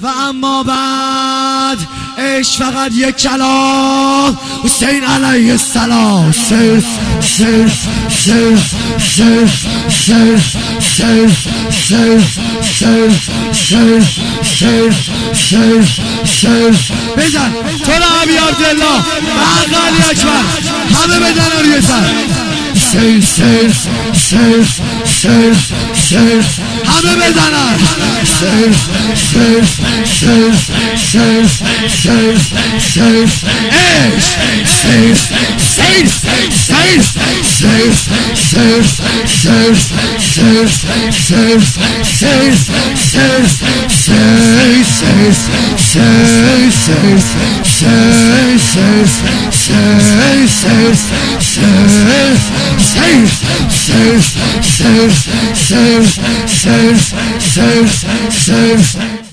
و اما بعد عشق فقط یک کلام حسین علیه السلام سر سر سر سر سر سر سر سر سر سر سر سر بزن تو عبی عبدالله و علی اکبر همه بزن روی سر سر سر سر سر سر همه بزنن سر سر سر سر سر سر عشق سر سر سر سر سر سر سر سر سر سر سر سر سر